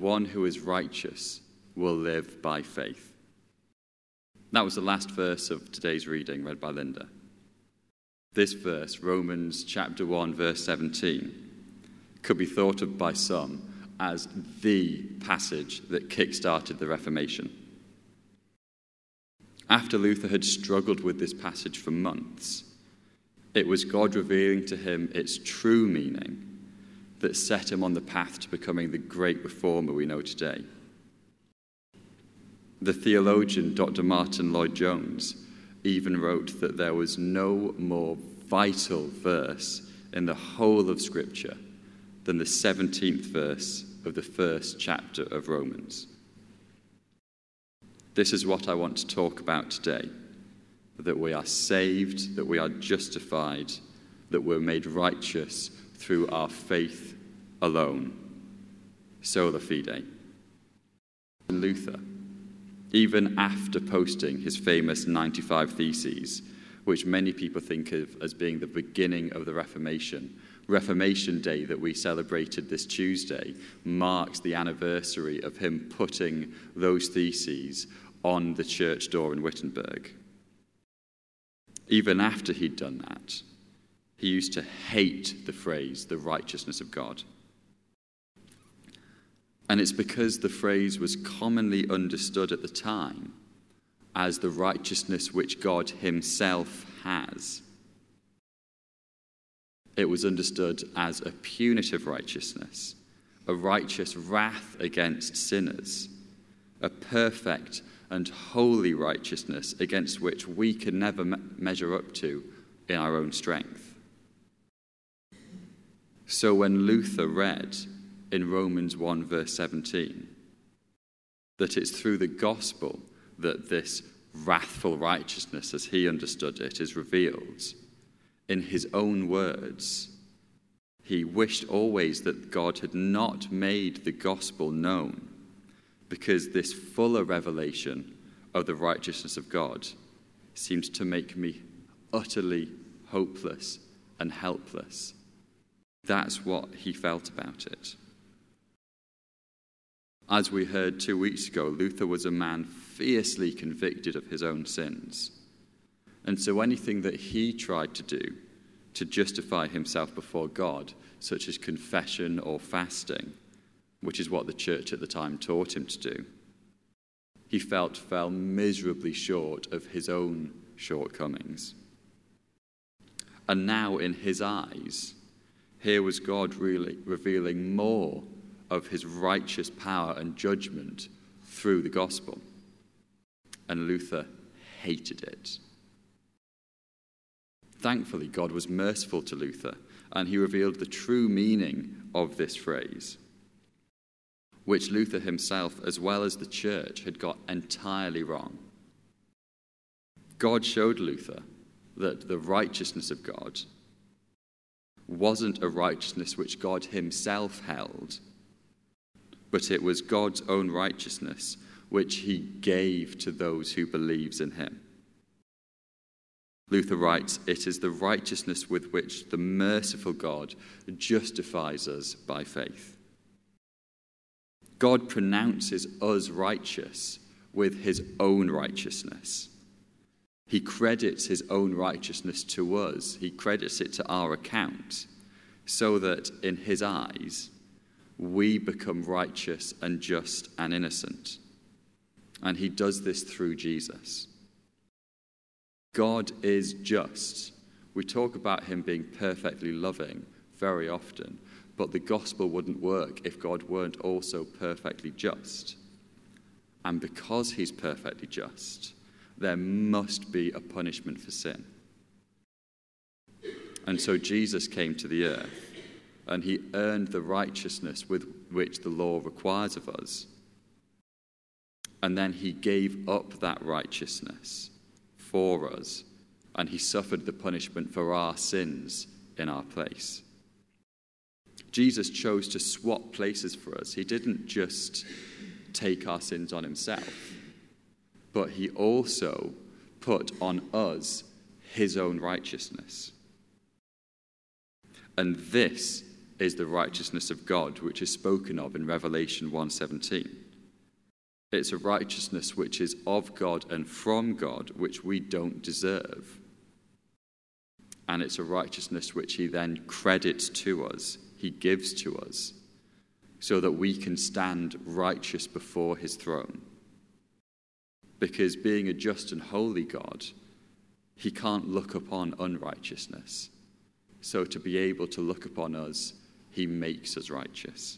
one who is righteous will live by faith. That was the last verse of today's reading, read by Linda. This verse, Romans chapter 1, verse 17, could be thought of by some as the passage that kick-started the Reformation. After Luther had struggled with this passage for months, it was God revealing to him its true meaning that set him on the path to becoming the great reformer we know today. The theologian Dr. Martin Lloyd-Jones even wrote that there was no more vital verse in the whole of Scripture than the 17th verse of the first chapter of Romans. This is what I want to talk about today, that we are saved, that we are justified, that we're made righteous through our faith alone. Sola fide. Luther, even after posting his famous 95 Theses, which many people think of as being the beginning of the Reformation, Reformation Day that we celebrated this Tuesday marks the anniversary of him putting those theses on the church door in Wittenberg. Even after he'd done that, he used to hate the phrase, the righteousness of God. And it's because the phrase was commonly understood at the time as the righteousness which God himself has. It was understood as a punitive righteousness, a righteous wrath against sinners, a perfect and holy righteousness against which we can never measure up to in our own strength. So when Luther read in Romans 1 verse 17 that it's through the gospel that this wrathful righteousness, as he understood it, is revealed, in his own words, he wished always that God had not made the gospel known, because this fuller revelation of the righteousness of God seems to make me utterly hopeless and helpless. That's what he felt about it. As we heard 2 weeks ago, Luther was a man fiercely convicted of his own sins. And so anything that he tried to do to justify himself before God, such as confession or fasting, which is what the church at the time taught him to do, he felt fell miserably short of his own shortcomings. And now in his eyes, here was God really revealing more of his righteous power and judgment through the gospel. And Luther hated it. Thankfully, God was merciful to Luther, and he revealed the true meaning of this phrase, which Luther himself, as well as the church, had got entirely wrong. God showed Luther that the righteousness of God wasn't a righteousness which God himself held, but it was God's own righteousness which he gave to those who believes in him. Luther writes, "It is the righteousness with which the merciful God justifies us by faith." God pronounces us righteous with his own righteousness. He credits his own righteousness to us. He credits it to our account, so that in his eyes, we become righteous and just and innocent. And he does this through Jesus. God is just. We talk about him being perfectly loving very often, but the gospel wouldn't work if God weren't also perfectly just. And because he's perfectly just, there must be a punishment for sin. And so Jesus came to the earth, and he earned the righteousness with which the law requires of us. And then he gave up that righteousness for us, and he suffered the punishment for our sins in our place. Jesus chose to swap places for us. He didn't just take our sins on himself, but he also put on us his own righteousness. And this is the righteousness of God, which is spoken of in Revelation 1:17. It's a righteousness which is of God and from God, which we don't deserve. And it's a righteousness which he then credits to us, he gives to us, so that we can stand righteous before his throne. Because being a just and holy God, he can't look upon unrighteousness. So to be able to look upon us, he makes us righteous.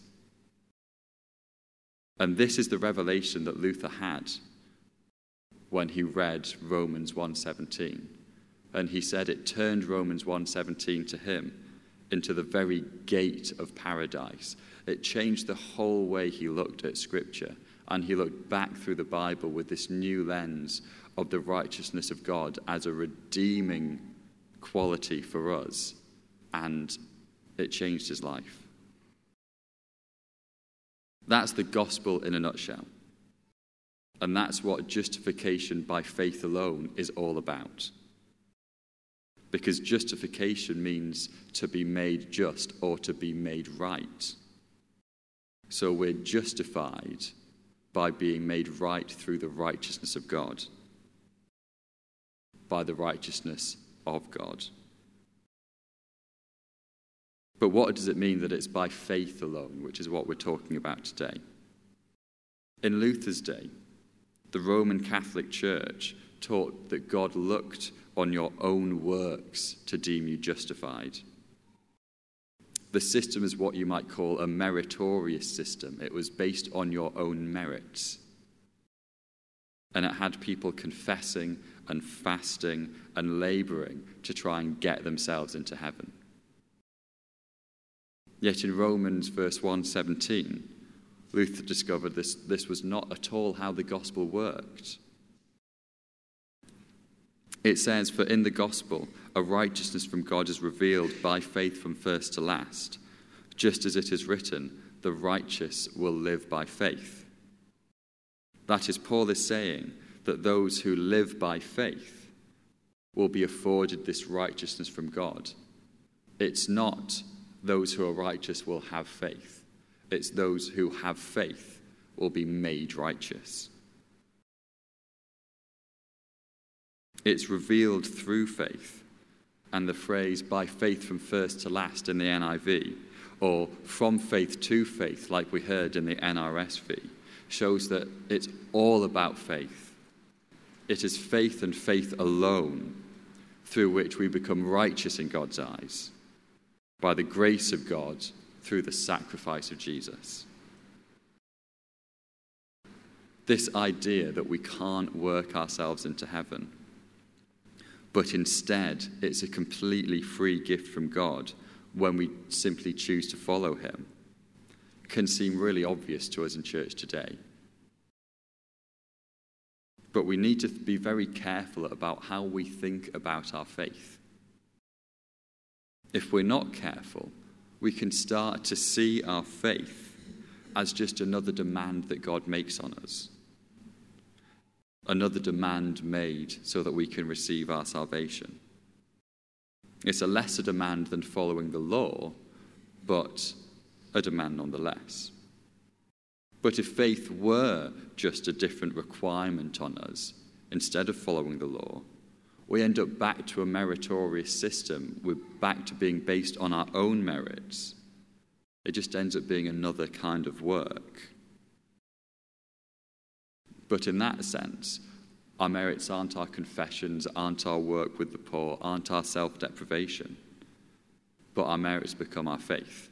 And this is the revelation that Luther had when he read Romans 1:17. And he said it turned Romans 1:17 to him into the very gate of paradise. It changed the whole way he looked at Scripture. And he looked back through the Bible with this new lens of the righteousness of God as a redeeming quality for us. And it changed his life. That's the gospel in a nutshell. And that's what justification by faith alone is all about. Because justification means to be made just or to be made right. So we're justified by being made right through the righteousness of God, by the righteousness of God. But what does it mean that it's by faith alone, which is what we're talking about today? In Luther's day, the Roman Catholic Church taught that God looked on your own works to deem you justified. The system is what you might call a meritorious system. It was based on your own merits. And it had people confessing and fasting and laboring to try and get themselves into heaven. Yet in Romans verse 1:17, Luther discovered this was not at all how the gospel worked. It says, "For in the gospel, a righteousness from God is revealed by faith from first to last. Just as it is written, the righteous will live by faith." That is, Paul is saying that those who live by faith will be afforded this righteousness from God. It's not those who are righteous will have faith. It's those who have faith will be made righteous. It's revealed through faith. And the phrase "by faith from first to last" in the NIV, or "from faith to faith" like we heard in the NRSV, shows that it's all about faith. It is faith and faith alone through which we become righteous in God's eyes, by the grace of God through the sacrifice of Jesus. This idea that we can't work ourselves into heaven, but instead it's a completely free gift from God when we simply choose to follow him, can seem really obvious to us in church today. But we need to be very careful about how we think about our faith. If we're not careful, we can start to see our faith as just another demand that God makes on us. Another demand made so that we can receive our salvation. It's a lesser demand than following the law, but a demand nonetheless. But if faith were just a different requirement on us, instead of following the law, we end up back to a meritorious system. We're back to being based on our own merits. It just ends up being another kind of work. But in that sense, our merits aren't our confessions, aren't our work with the poor, aren't our self-deprivation, but our merits become our faith.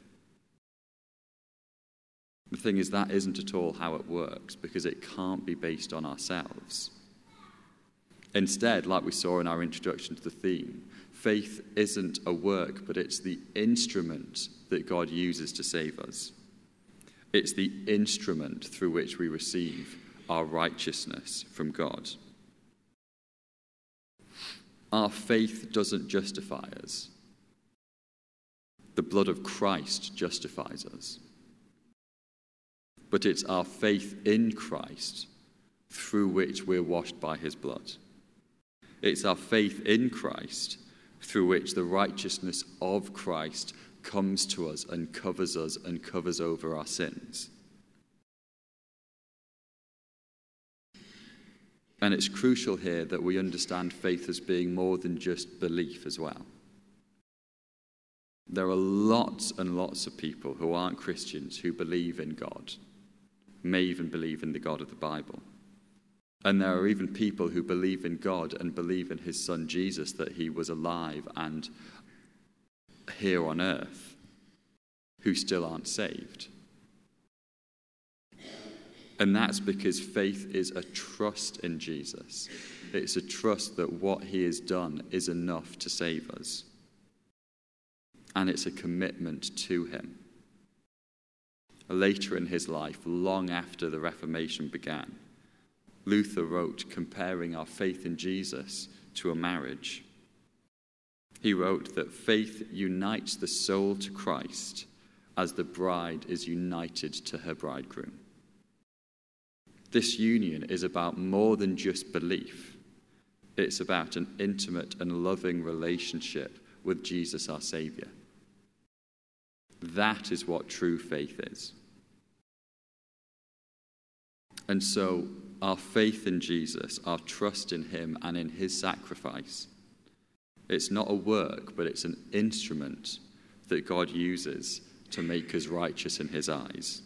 The thing is, that isn't at all how it works, because it can't be based on ourselves. Instead, like we saw in our introduction to the theme, faith isn't a work, but it's the instrument that God uses to save us. It's the instrument through which we receive our righteousness from God. Our faith doesn't justify us. The blood of Christ justifies us. But it's our faith in Christ through which we're washed by his blood. It's our faith in Christ through which the righteousness of Christ comes to us and covers over our sins. And it's crucial here that we understand faith as being more than just belief as well. There are lots and lots of people who aren't Christians who believe in God, may even believe in the God of the Bible. And there are even people who believe in God and believe in his son Jesus, that he was alive and here on earth, who still aren't saved. And that's because faith is a trust in Jesus. It's a trust that what he has done is enough to save us. And it's a commitment to him. Later in his life, long after the Reformation began, Luther wrote comparing our faith in Jesus to a marriage. He wrote that faith unites the soul to Christ as the bride is united to her bridegroom. This union is about more than just belief. It's about an intimate and loving relationship with Jesus, our Saviour. That is what true faith is. And so, our faith in Jesus, our trust in him and in his sacrifice, it's not a work, but it's an instrument that God uses to make us righteous in his eyes.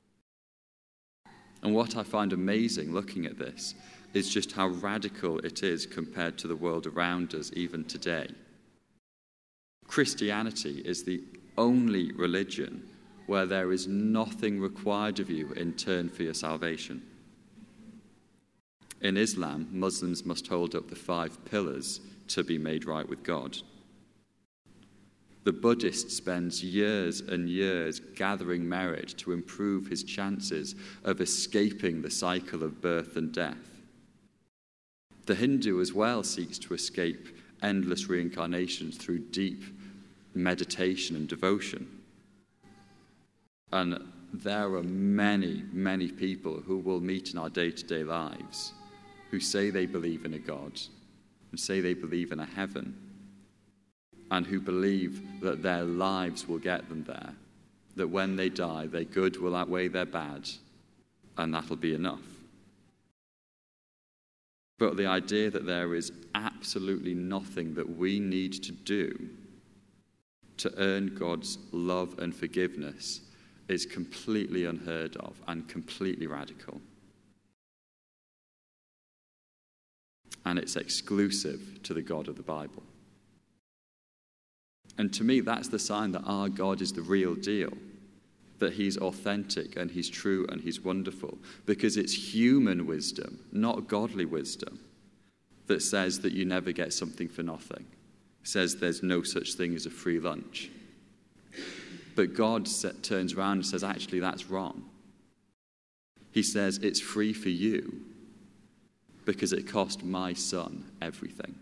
And what I find amazing looking at this is just how radical it is compared to the world around us even today. Christianity is the only religion where there is nothing required of you in turn for your salvation. In Islam, Muslims must hold up the 5 pillars to be made right with God. The Buddhist spends years and years gathering merit to improve his chances of escaping the cycle of birth and death. The Hindu as well seeks to escape endless reincarnations through deep meditation and devotion. And there are many, many people who we'll meet in our day-to-day lives who say they believe in a God and say they believe in a heaven, and who believe that their lives will get them there, that when they die, their good will outweigh their bad, and that'll be enough. But the idea that there is absolutely nothing that we need to do to earn God's love and forgiveness is completely unheard of and completely radical. And it's exclusive to the God of the Bible. And to me, that's the sign that our God is the real deal, that he's authentic and he's true and he's wonderful, because it's human wisdom, not godly wisdom, that says that you never get something for nothing, says there's no such thing as a free lunch. But God turns around and says, actually, that's wrong. He says it's free for you because it cost my son everything.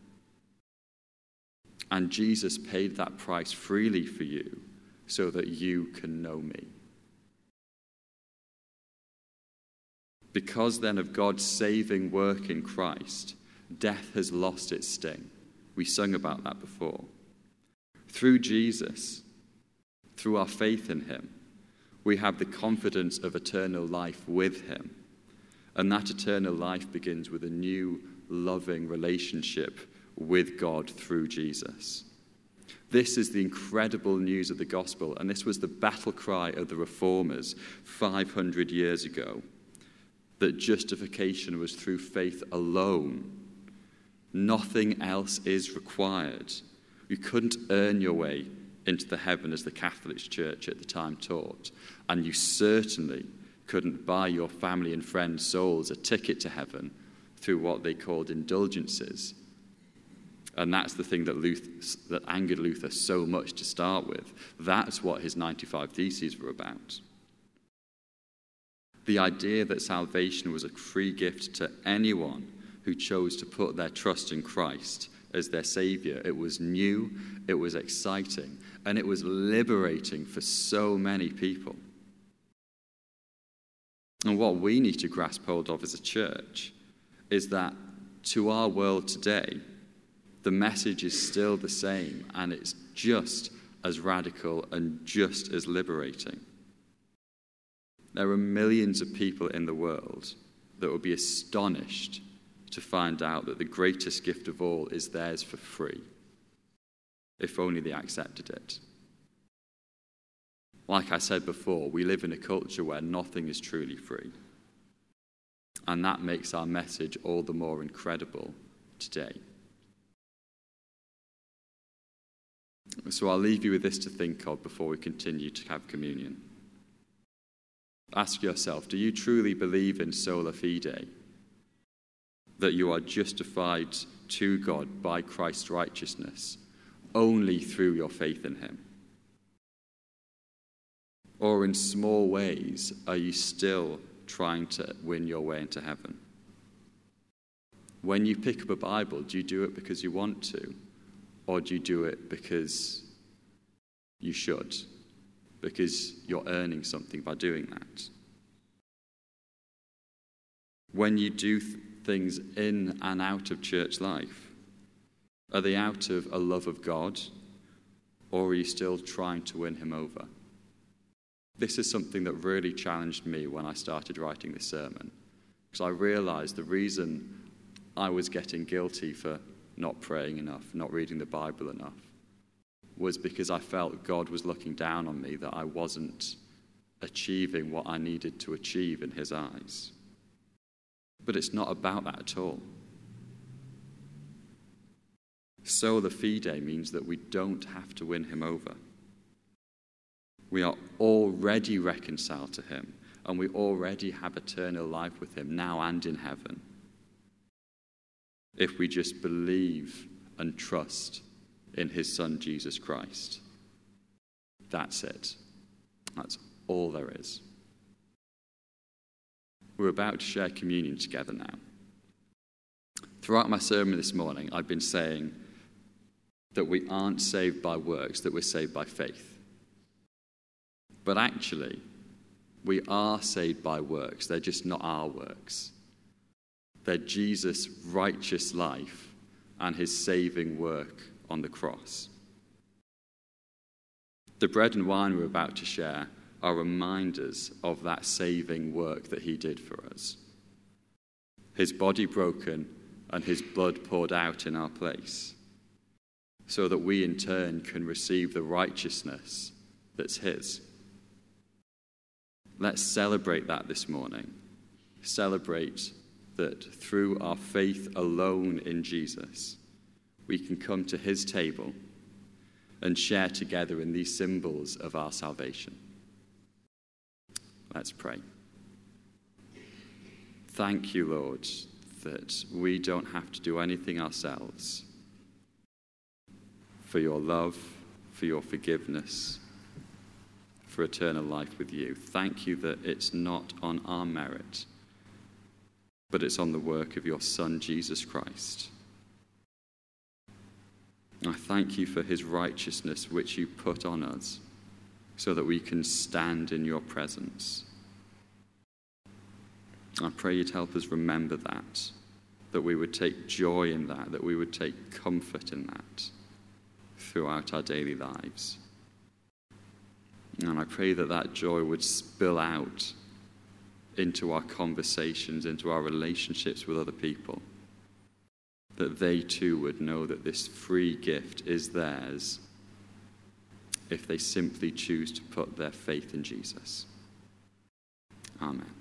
And Jesus paid that price freely for you so that you can know me. Because then of God's saving work in Christ, death has lost its sting. We sung about that before. Through Jesus, through our faith in him, we have the confidence of eternal life with him. And that eternal life begins with a new, loving relationship with God through Jesus. This is the incredible news of the gospel, and this was the battle cry of the reformers 500 years ago, that justification was through faith alone. Nothing else is required. You couldn't earn your way into the heaven as the Catholic Church at the time taught, and you certainly couldn't buy your family and friends' souls a ticket to heaven through what they called indulgences. And that's the thing that angered Luther so much to start with. That's what his 95 Theses were about. The idea that salvation was a free gift to anyone who chose to put their trust in Christ as their Saviour. It was new, it was exciting, and it was liberating for so many people. And what we need to grasp hold of as a church is that to our world today, the message is still the same, and it's just as radical and just as liberating. There are millions of people in the world that would be astonished to find out that the greatest gift of all is theirs for free, if only they accepted it. Like I said before, we live in a culture where nothing is truly free. And that makes our message all the more incredible today. So I'll leave you with this to think of before we continue to have communion. Ask yourself, do you truly believe in sola fide? That you are justified to God by Christ's righteousness only through your faith in him? Or in small ways, are you still trying to win your way into heaven? When you pick up a Bible, do you do it because you want to? Or do you do it because you should? Because you're earning something by doing that? When you do things in and out of church life, are they out of a love of God, or are you still trying to win him over? This is something that really challenged me when I started writing this sermon, because I realized the reason I was getting guilty for not praying enough, not reading the Bible enough, was because I felt God was looking down on me, that I wasn't achieving what I needed to achieve in his eyes. But it's not about that at all. Sola fide means that we don't have to win him over. We are already reconciled to him, and we already have eternal life with him now and in heaven, if we just believe and trust in his Son, Jesus Christ. That's it. That's all there is. We're about to share communion together now. Throughout my sermon this morning, I've been saying that we aren't saved by works, that we're saved by faith. But actually, we are saved by works. They're just not our works. They're Jesus' righteous life and his saving work on the cross. The bread and wine we're about to share are reminders of that saving work that he did for us. His body broken and his blood poured out in our place, so that we in turn can receive the righteousness that's his. Let's celebrate that this morning. Celebrate that through our faith alone in Jesus, we can come to his table and share together in these symbols of our salvation. Let's pray. Thank you, Lord, that we don't have to do anything ourselves. For your love, for your forgiveness, for eternal life with you. Thank you that it's not on our merit, but it's on the work of your Son, Jesus Christ. I thank you for his righteousness, which you put on us, so that we can stand in your presence. I pray you'd help us remember that we would take joy in that we would take comfort in that throughout our daily lives. And I pray that joy would spill out into our conversations, into our relationships with other people, that they too would know that this free gift is theirs if they simply choose to put their faith in Jesus. Amen.